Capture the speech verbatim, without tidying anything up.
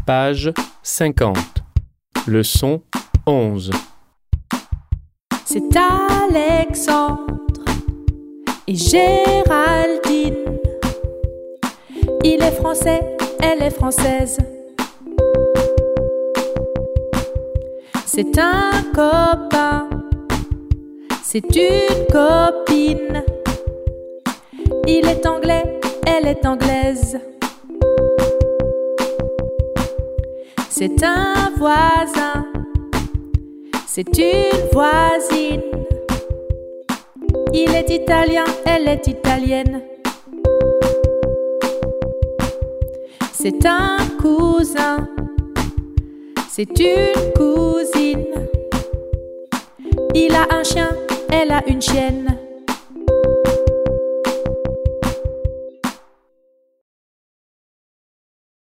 Page cinquante. Leçon onze. C'est Alexandre et Géraldine. Il est français, elle est française. C'est un copain, c'est une copine. Il est anglais, elle est anglaise. C'est un voisin, c'est une voisine. Il est italien, elle est italienne. C'est un cousin, c'est une cousine. Il a un chien, elle a une chienne.